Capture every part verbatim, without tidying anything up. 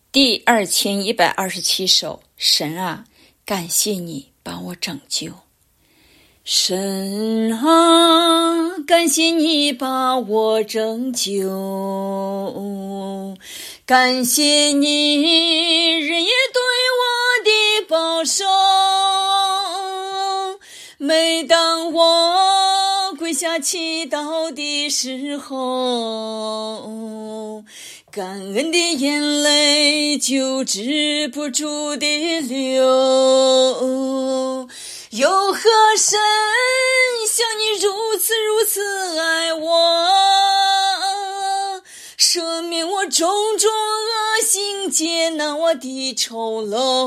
第二千一百二十七首，神啊，感谢你把我拯救。神啊，感谢你把我拯救，感谢你日夜对我的保守。每当我跪下祈祷的时候，感恩的眼泪就止不住地流。有何神像你如此如此爱我，赦免我种种恶行，接纳我的丑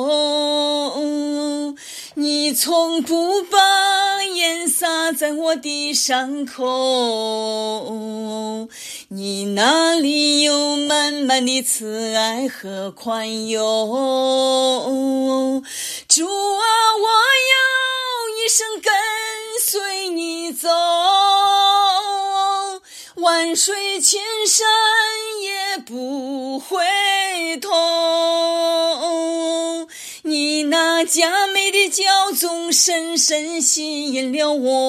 陋。你从不把盐撒在我的伤口，你那里有满满的慈爱和宽宥。主啊，我要一生跟随你走，万水千山也不回头。你那佳美的教宗深深吸引了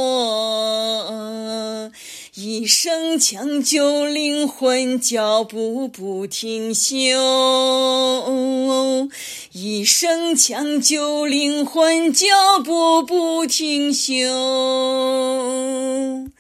我，一生抢救灵魂，脚步不停休，一生抢救灵魂，脚步不停休。